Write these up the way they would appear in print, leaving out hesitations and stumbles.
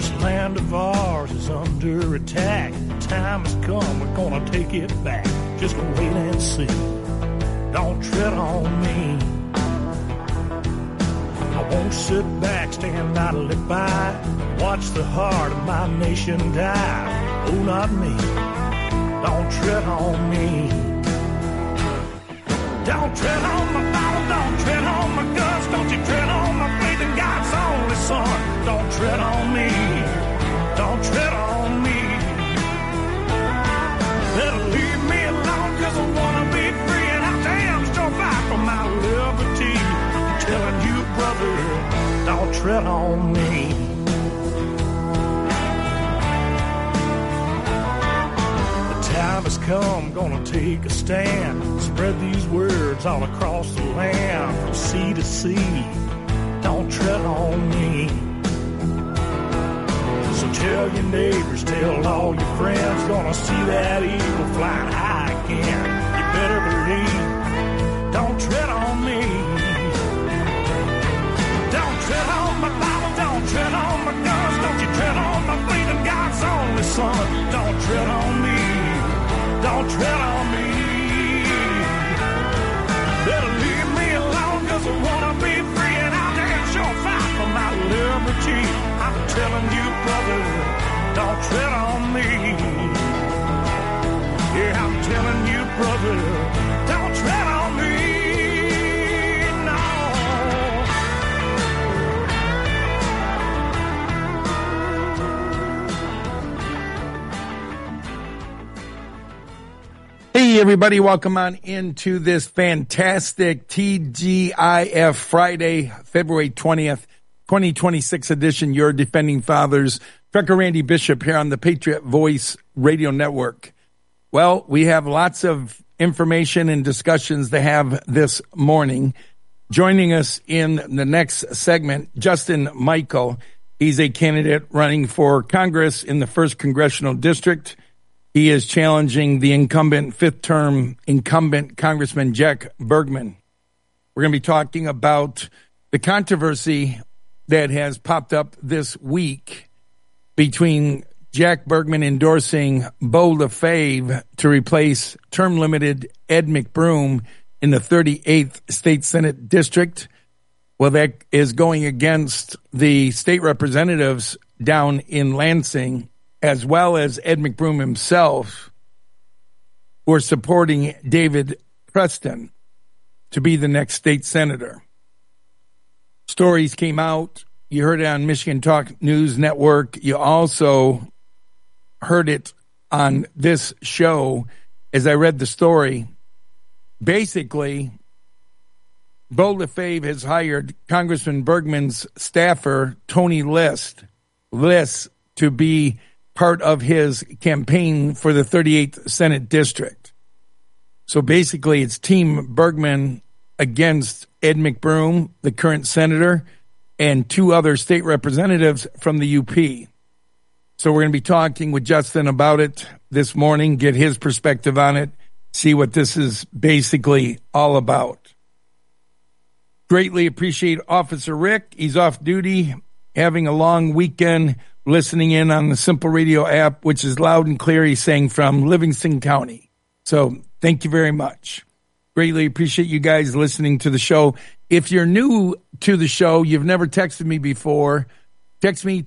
This land of ours is under attack. Time has come, we're gonna take it back. Just wait and see. Don't tread on me. I won't sit back, stand idly by. Watch the heart of my nation die. Oh, not me. Don't tread on me. Don't tread on my Bible, don't tread on my guns. Don't you tread on my faith in God's only Son. Don't tread on me. Don't tread on me. Better leave me alone, cause I wanna be free. And I damn sure fight for my liberty. I'm telling you, brother, don't tread on me. The time has come, gonna take a stand. Spread these words all across the land, from sea to sea. Don't tread on me. So tell your neighbors, tell all your friends, gonna see that eagle flying high again. You better believe, don't tread on me. Don't tread on my Bible, don't tread on my guns. Don't you tread on my faith in God's only Son. Don't tread on me, don't tread on me. Better leave me alone, cause I wanna be free. And I'll damn sure fight for my liberty. I'm telling you, brother, don't tread on me. Yeah, I'm telling you, brother, don't tread on me. Hey, everybody, welcome on into this fantastic TGIF Friday, February 20th, 2026 edition. Your Defending Fathers, Trucker Randy Bishop here on the Patriot Voice Radio Network. Well, we have lots of information and discussions to have this morning. Joining us in the next segment, Justin Michael. He's a candidate running for Congress in the 1st Congressional District. He is challenging the incumbent, fifth-term incumbent Congressman Jack Bergman. We're going to be talking about the controversy that has popped up this week between Jack Bergman endorsing Bo LaFave to replace term-limited Ed McBroom in the 38th State Senate District. Well, that is going against the state representatives down in Lansing, as well as Ed McBroom himself, who are supporting David Preston to be the next state senator. Stories came out. You heard it on Michigan Talk News Network. You also heard it on this show as I read the story. Basically, Bo LaFave has hired Congressman Bergman's staffer, Tony List, to be part of his campaign for the 38th Senate District. So basically, it's Team Bergman against Ed McBroom, the current senator, and 2 other state representatives from the UP. So we're going to be talking with Justin about it this morning, get his perspective on it, see what this is basically all about. Greatly appreciate Officer Rick. He's off duty, having a long weekend, listening in on the Simple Radio app, which is loud and clear. He's saying from Livingston County. So thank you very much. Greatly appreciate you guys listening to the show. If you're new to the show, you've never texted me before, text me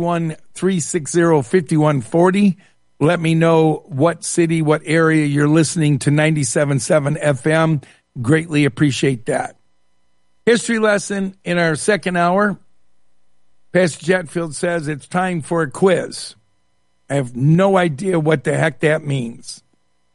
231-360-5140. Let me know what city, what area you're listening to 97.7 FM. Greatly appreciate that. History lesson in our second hour. Pastor Jetfield says it's time for a quiz. I have no idea what the heck that means.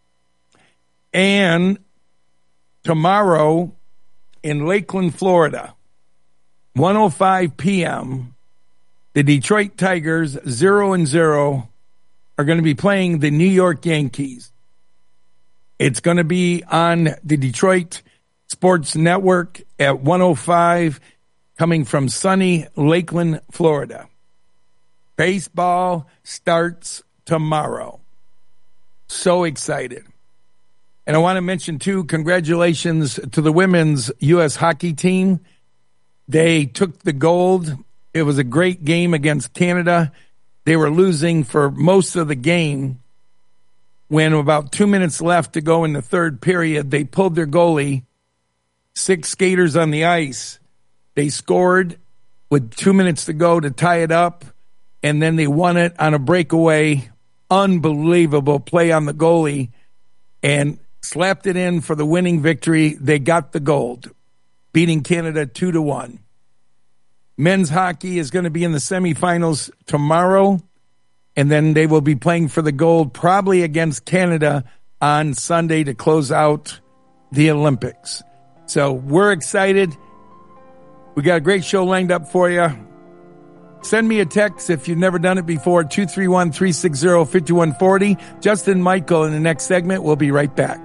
And tomorrow in Lakeland, Florida, 1:05 p.m., the Detroit Tigers, 0-0, are going to be playing the New York Yankees. It's going to be on the Detroit Sports Network at 1:05, coming from sunny Lakeland, Florida. Baseball starts tomorrow. So excited. And I want to mention, too, congratulations to the women's U.S. hockey team. They took the gold. It was a great game against Canada. They were losing for most of the game. When about 2 minutes left to go in the third period, they pulled their goalie, 6 skaters on the ice. They scored with 2 minutes to go to tie it up, and then they won it on a breakaway. Unbelievable play on the goalie, and slapped it in for the winning victory. They got the gold, beating Canada 2-1. Men's hockey is going to be in the semifinals tomorrow, and then they will be playing for the gold probably against Canada on Sunday to close out the Olympics. So we're excited. We got a great show lined up for you. Send me a text if you've never done it before, 231-360-5140. Justin Michael in the next segment. We'll be right back.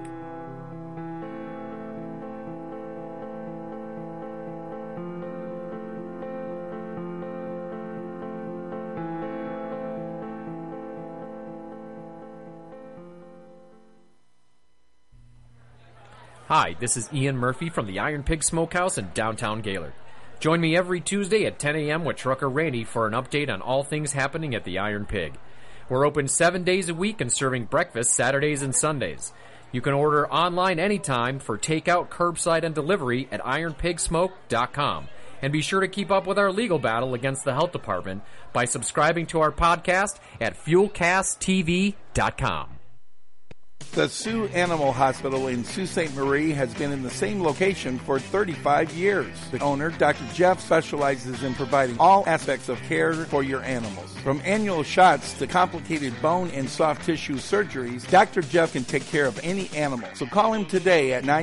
Hi, this is Ian Murphy from the Iron Pig Smokehouse in downtown Gaylord. Join me every Tuesday at 10 a.m. with Trucker Randy for an update on all things happening at the Iron Pig. We're open 7 days a week and serving breakfast Saturdays and Sundays. You can order online anytime for takeout, curbside, and delivery at ironpigsmoke.com. And be sure to keep up with our legal battle against the health department by subscribing to our podcast at fuelcasttv.com. The Sioux Animal Hospital in Sault Ste. Marie has been in the same location for 35 years. The owner, Dr. Jeff, specializes in providing all aspects of care for your animals. From annual shots to complicated bone and soft tissue surgeries, Dr. Jeff can take care of any animal. So call him today at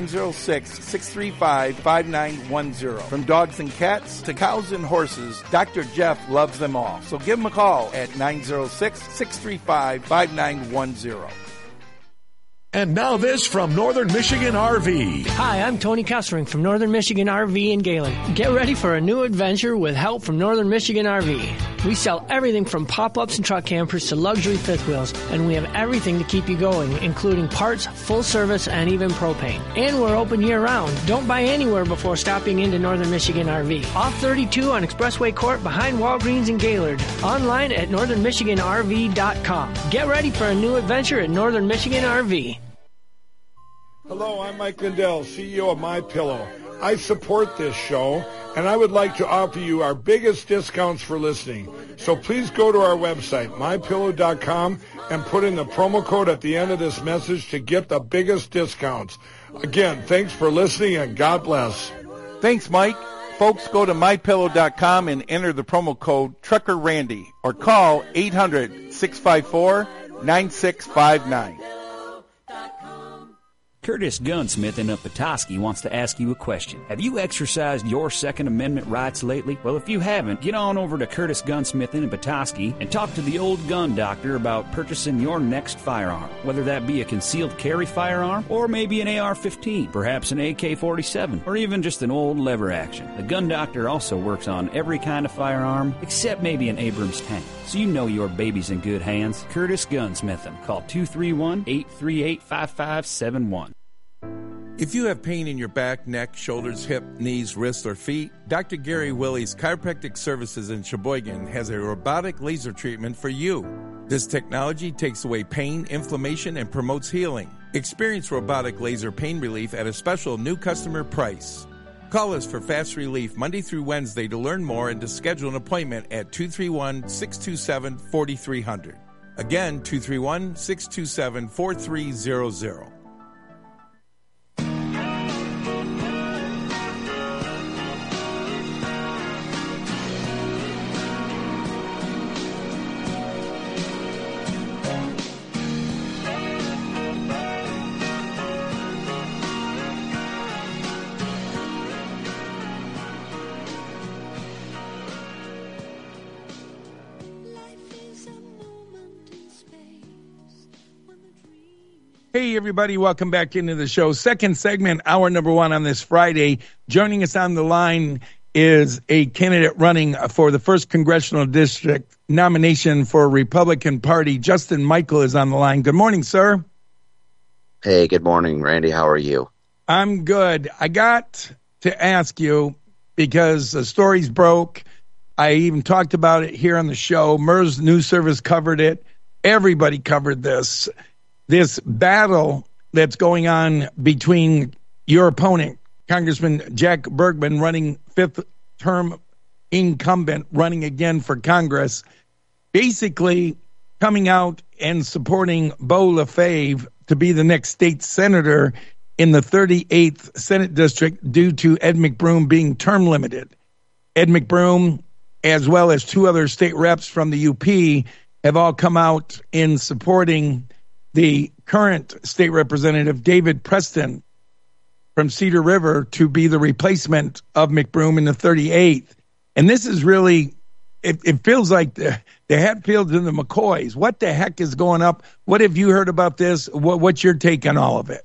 906-635-5910. From dogs and cats to cows and horses, Dr. Jeff loves them all. So give him a call at 906-635-5910. And now this from Northern Michigan RV. Hi, I'm Tony Kessering from Northern Michigan RV in Gaylord. Get ready for a new adventure with help from Northern Michigan RV. We sell everything from pop-ups and truck campers to luxury fifth wheels, and we have everything to keep you going, including parts, full service, and even propane. And we're open year-round. Don't buy anywhere before stopping into Northern Michigan RV. Off 32 on Expressway Court behind Walgreens in Gaylord. Online at northernmichiganrv.com. Get ready for a new adventure at Northern Michigan RV. Hello, I'm Mike Lindell, CEO of MyPillow. I support this show, and I would like to offer you our biggest discounts for listening. So please go to our website, mypillow.com, and put in the promo code at the end of this message to get the biggest discounts. Again, thanks for listening, and God bless. Thanks, Mike. Folks, go to mypillow.com and enter the promo code Trucker Randy or call 800-654-9659. Curtis Gunsmith in Petoskey wants to ask you a question. Have you exercised your Second Amendment rights lately? Well, if you haven't, get on over to Curtis Gunsmith in Petoskey and talk to the old gun doctor about purchasing your next firearm. Whether that be a concealed carry firearm or maybe an AR-15, perhaps an AK-47, or even just an old lever action. The gun doctor also works on every kind of firearm except maybe an Abrams tank. So you know your baby's in good hands. Curtis Gunsmith. Call 231-838-5571. If you have pain in your back, neck, shoulders, hip, knees, wrists, or feet, Dr. Gary Willie's Chiropractic Services in Sheboygan has a robotic laser treatment for you. This technology takes away pain, inflammation, and promotes healing. Experience robotic laser pain relief at a special new customer price. Call us for fast relief Monday through Wednesday to learn more and to schedule an appointment at 231-627-4300. Again, 231-627-4300. Hey, everybody. Welcome back into the show. Second segment, hour number one on this Friday. Joining us on the line is a candidate running for the 1st Congressional District nomination for Republican Party. Justin Michael is on the line. Good morning, sir. Hey, good morning, Randy. How are you? I'm good. I got to ask you because the stories broke. I even talked about it here on the show. MERS News Service covered it. Everybody covered this battle that's going on between your opponent, Congressman Jack Bergman, running fifth-term incumbent, running again for Congress, basically coming out and supporting Beau Lefebvre to be the next state senator in the 38th Senate District due to Ed McBroom being term limited. Ed McBroom, as well as two other state reps from the UP, have all come out in supporting the current state representative, David Preston, from Cedar River, to be the replacement of McBroom in the 38th. And this is really, it feels like the Hatfields and the McCoys. What the heck is going up? What have you heard about this? What's your take on all of it?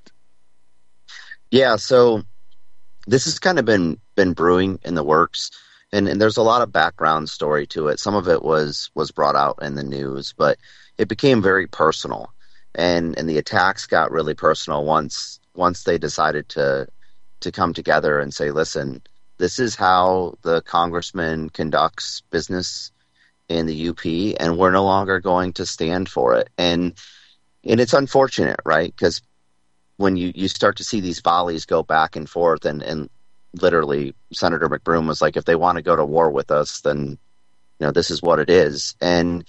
Yeah, so this has kind of been brewing in the works, and there's a lot of background story to it. Some of it was brought out in the news, but it became very personal, and the attacks got really personal once they decided to come together and say, listen, this is how the congressman conducts business in the UP, and we're no longer going to stand for it. And it's unfortunate, right? Because when you start to see these volleys go back and forth, and literally Senator McBroom was like, if they want to go to war with us, then this is what it is. And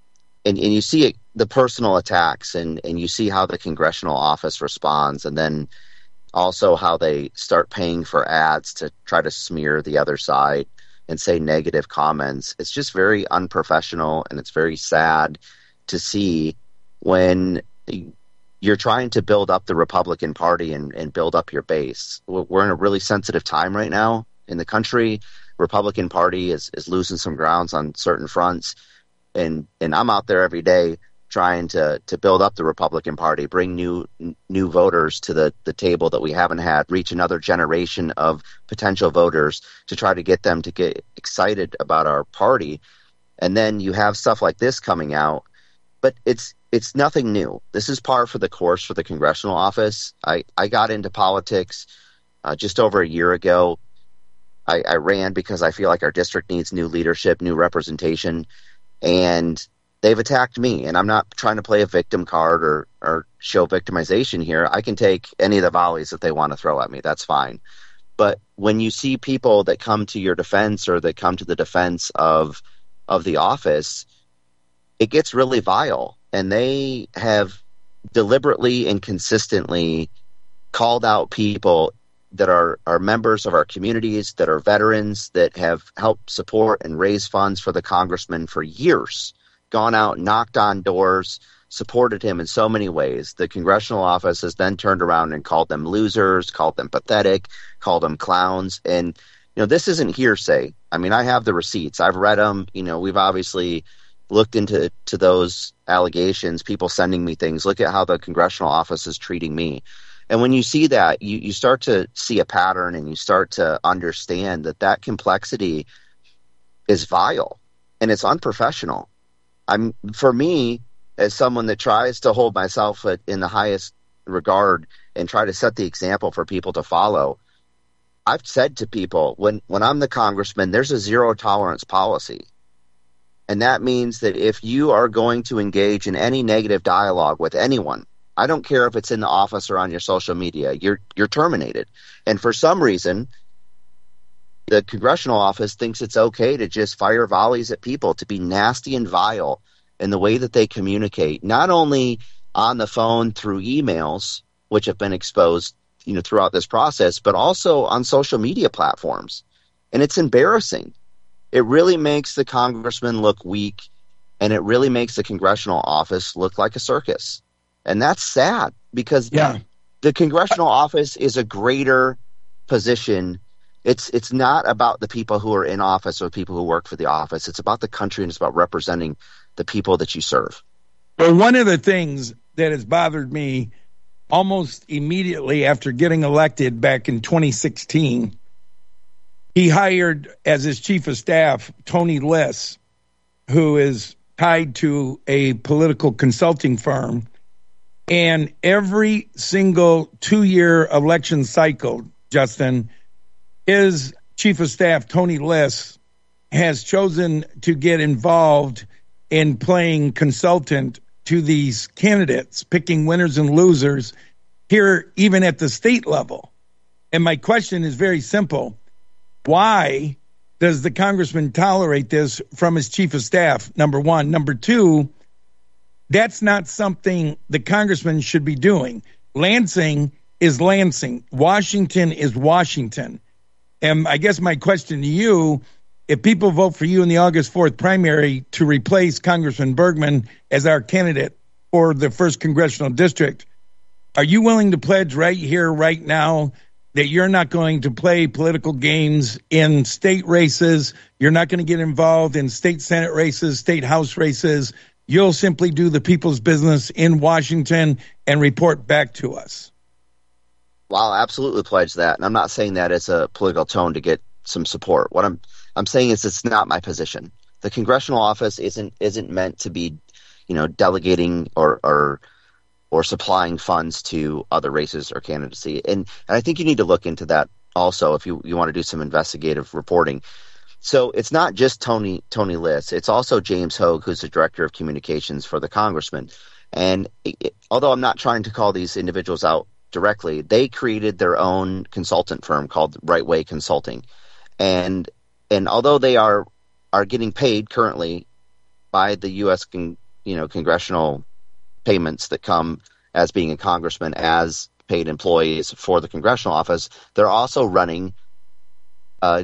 you see it, the personal attacks, and you see how the congressional office responds, and then also how they start paying for ads to try to smear the other side and say negative comments. It's just very unprofessional, and it's very sad to see when you're trying to build up the Republican Party and build up your base. We're in a really sensitive time right now in the country. Republican Party is losing some grounds on certain fronts, and I'm out there every day trying to build up the Republican Party, bring new voters to the table that we haven't had, reach another generation of potential voters to try to get them to get excited about our party. And then you have stuff like this coming out, but it's nothing new. This is par for the course for the congressional office. I got into politics just over a year ago. I ran because I feel like our district needs new leadership, new representation, and they've attacked me. And I'm not trying to play a victim card or show victimization here. I can take any of the volleys that they want to throw at me. That's fine. But when you see people that come to your defense or that come to the defense of the office, it gets really vile. And they have deliberately and consistently called out people that are members of our communities, that are veterans, that have helped support and raise funds for the congressman for years, gone out, knocked on doors, supported him in so many ways. The congressional office has then turned around and called them losers, called them pathetic, called them clowns. And, this isn't hearsay. I mean, I have the receipts. I've read them. We've obviously looked into those allegations, people sending me things. Look at how the congressional office is treating me. And when you see that, you start to see a pattern, and you start to understand that complexity is vile and it's unprofessional. For me, as someone that tries to hold myself in the highest regard and try to set the example for people to follow, I've said to people, when I'm the congressman, there's a zero tolerance policy. And that means that if you are going to engage in any negative dialogue with anyone, I don't care if it's in the office or on your social media, you're terminated. And for some reason, the congressional office thinks it's okay to just fire volleys at people, to be nasty and vile in the way that they communicate, not only on the phone through emails, which have been exposed, throughout this process, but also on social media platforms. And it's embarrassing. It really makes the congressman look weak, and it really makes the congressional office look like a circus. And that's sad, because the congressional office is a greater position. It's not about the people who are in office or people who work for the office. It's about the country, and it's about representing the people that you serve. Well, one of the things that has bothered me almost immediately after getting elected back in 2016, he hired as his chief of staff Tony Liss, who is tied to a political consulting firm. And every single 2-year election cycle, Justin, his chief of staff, Tony Liss, has chosen to get involved in playing consultant to these candidates, picking winners and losers here, even at the state level. And my question is very simple. Why does the congressman tolerate this from his chief of staff, number one? Number two, that's not something the congressman should be doing. Lansing is Lansing. Washington is Washington. And I guess my question to you, if people vote for you in the August 4th primary to replace Congressman Bergman as our candidate for the 1st Congressional District, are you willing to pledge right here, right now, that you're not going to play political games in state races? You're not going to get involved in state Senate races, state House races. You'll simply do the people's business in Washington and report back to us. Well, I'll absolutely pledge that. And I'm not saying that as a political tone to get some support. What I'm saying is it's not my position. The congressional office isn't meant to be, delegating or supplying funds to other races or candidacy. And I think you need to look into that also if you want to do some investigative reporting. So it's not just Tony Liss. It's also James Hogue, who's the director of communications for the congressman. And although I'm not trying to call these individuals out directly, they created their own consultant firm called Right Way Consulting. And although they are getting paid currently by the U.S. congressional payments that come as being a congressman as paid employees for the congressional office, they're also running a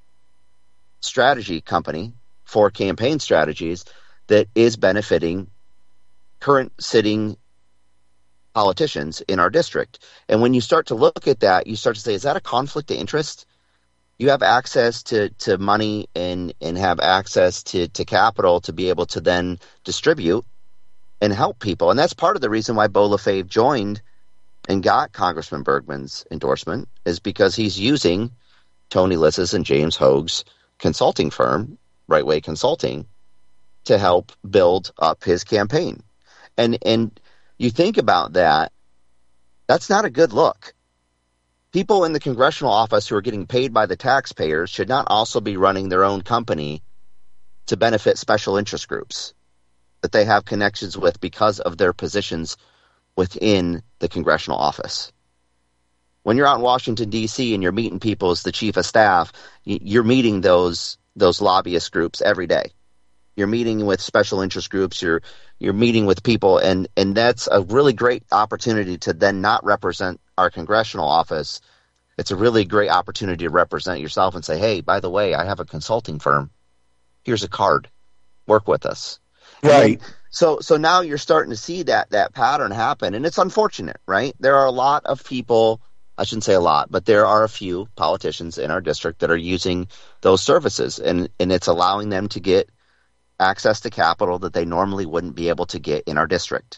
strategy company for campaign strategies that is benefiting current sitting politicians in our district. And when you start to look at that, you start to say, is that a conflict of interest? You have access to money and have access to capital to be able to then distribute and help people. And that's part of the reason why Beau Lefebvre joined and got Congressman Bergman's endorsement, is because he's using Tony Liss's and James Hogue's consulting firm, Right Way Consulting, to help build up his campaign. And you think about that, that's not a good look. People in the congressional office who are getting paid by the taxpayers should not also be running their own company to benefit special interest groups that they have connections with because of their positions within the congressional office. When you're out in Washington, D.C., and you're meeting people as the chief of staff, you're meeting those lobbyist groups every day. You're meeting with special interest groups. You're meeting with people, and that's a really great opportunity to then not represent our congressional office. It's a really great opportunity to represent yourself and say, hey, by the way, I have a consulting firm. Here's a card. Work with us. Right. So now you're starting to see that pattern happen, and it's unfortunate, right? There are a lot of people, I shouldn't say a lot, but there are a few politicians in our district that are using those services, and it's allowing them to get access to capital that they normally wouldn't be able to get in our district.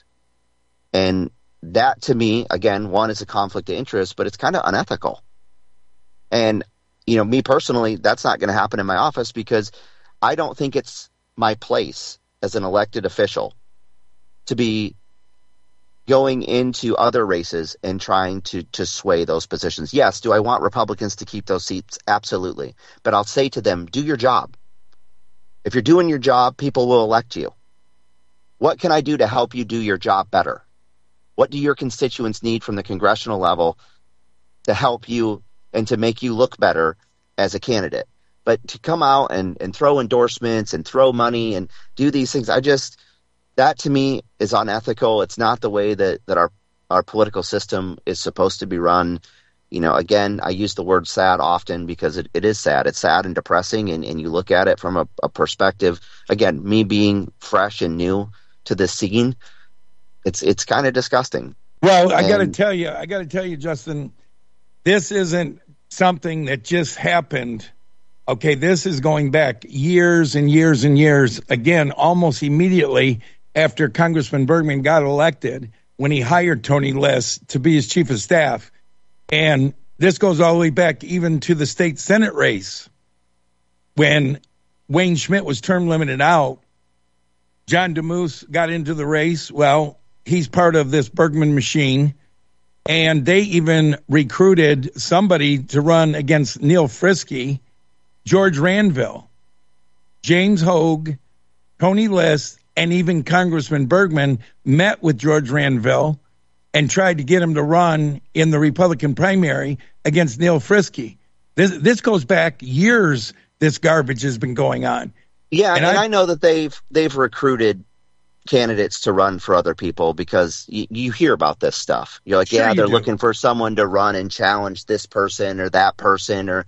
And that, to me, again, one, is a conflict of interest, but it's kind of unethical. And, me personally, that's not going to happen in my office because I don't think it's my place as an elected official to be going into other races and trying to sway those positions. Yes, do I want Republicans to keep those seats? Absolutely. But I'll say to them, do your job. If you're doing your job, people will elect you. What can I do to help you do your job better? What do your constituents need from the congressional level to help you and to make you look better as a candidate? But to come out and throw endorsements and throw money and do these things, that to me is unethical. It's not the way that our political system is supposed to be run. Again, I use the word sad often because it is sad. It's sad and depressing, and you look at it from a perspective, again, me being fresh and new to this scene, it's kind of disgusting. Well, I got to tell you, Justin, this isn't something that just happened. Okay, this is going back years and years and years, again, almost immediately after Congressman Bergman got elected, when he hired Tony Liss to be his chief of staff. And this goes all the way back even to the state Senate race. When Wayne Schmidt was term limited out, John DeMoose got into the race. Well, he's part of this Bergman machine. And they even recruited somebody to run against Neil Frisky, George Ranville. James Hogue, Tony List, and even Congressman Bergman met with George Ranville and tried to get him to run in the Republican primary against Neil Frisky. This goes back years. This garbage has been going on. Yeah, and I know that they've recruited candidates to run for other people because you hear about this stuff. You're like, Sure, they're looking for someone to run and challenge this person or that person, or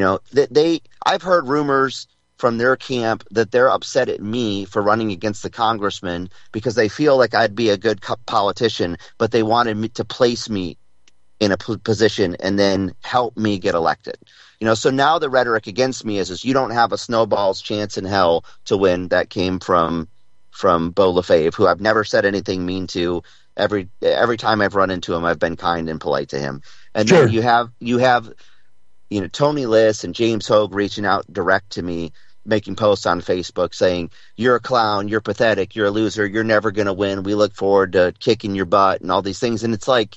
I've heard rumors from their camp that they're upset at me for running against the congressman because they feel like I'd be a good politician, but they wanted me to place me in a position and then help me get elected. So now the rhetoric against me is you don't have a snowball's chance in hell to win. That came from Beau Lefebvre, who I've never said anything mean to. Every time I've run into him, I've been kind and polite to him. And Sure. then you have Tony List and James Hogue reaching out direct to me, making posts on Facebook saying, you're a clown, you're pathetic, you're a loser, you're never going to win. We look forward to kicking your butt and all these things. And it's like,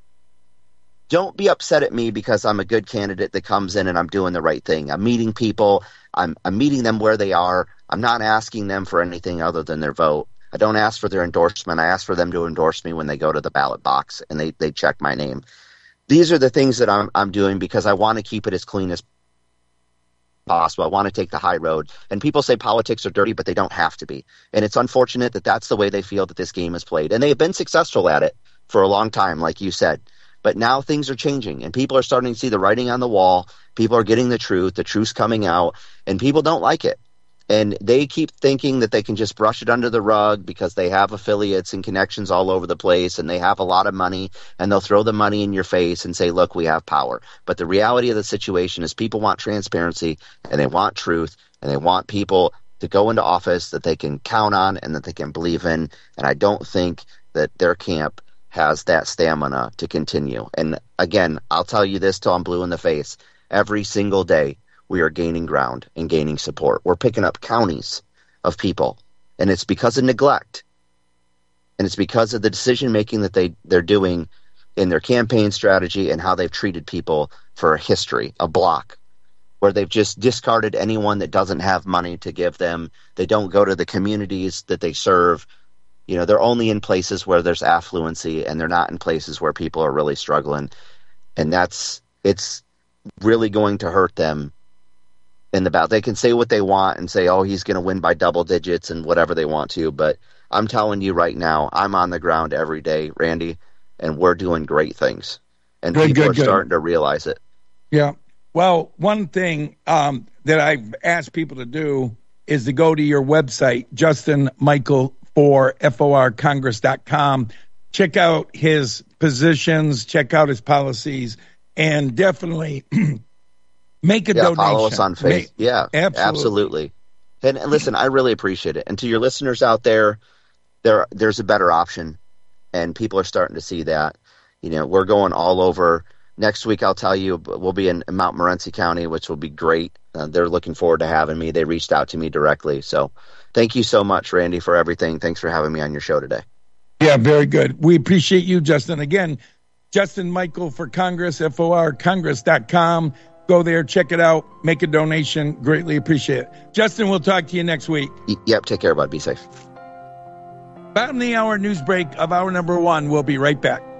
don't be upset at me because I'm a good candidate that comes in and I'm doing the right thing. I'm meeting people. I'm meeting them where they are. I'm not asking them for anything other than their vote. I don't ask for their endorsement. I ask for them to endorse me when they go to the ballot box and they check my name. These are the things that I'm doing because I want to keep it as clean as possible. I want to take the high road. And people say politics are dirty, but they don't have to be. And it's unfortunate that that's the way they feel that this game is played. And they have been successful at it for a long time, like you said. But now things are changing, and people are starting to see the writing on the wall. People are getting the truth's coming out, and people don't like it. And they keep thinking that they can just brush it under the rug because they have affiliates and connections all over the place, and they have a lot of money, and they'll throw the money in your face and say, look, we have power. But the reality of the situation is people want transparency, and they want truth, and they want people to go into office that they can count on and that they can believe in. And I don't think that their camp has that stamina to continue. And again, I'll tell you this till I'm blue in the face. Every single day, we are gaining ground and gaining support. We're picking up counties of people, and it's because of neglect. And it's because of the decision-making that they're doing in their campaign strategy and how they've treated people for a history, a block, where they've just discarded anyone that doesn't have money to give them. They don't go to the communities that they serve. They're only in places where there's affluency, and they're not in places where people are really struggling. And it's really going to hurt them in the ballot. They can say what they want and say, oh, he's going to win by double digits and whatever they want to. But I'm telling you right now, I'm on the ground every day, Randy, and we're doing great things. And people are starting to realize it. Yeah. Well, one thing that I've asked people to do is to go to your website, Justin Michael for FORCongress.com. Check out his positions, check out his policies, and definitely make a donation. Follow us on Facebook. Absolutely. And listen, I really appreciate it. And to your listeners out there, there's a better option, and people are starting to see that. We're going all over. Next week, I'll tell you, we'll be in Mount Morenci County, which will be great. They're looking forward to having me. They reached out to me directly. So thank you so much, Randy, for everything. Thanks for having me on your show today. Yeah, very good. We appreciate you, Justin. Again, Justin Michael for Congress, FORCongress.com. Go there, check it out, make a donation. Greatly appreciate it. Justin, we'll talk to you next week. Yep, take care, bud. Be safe. Bottom of the hour news break of hour number 1. We'll be right back.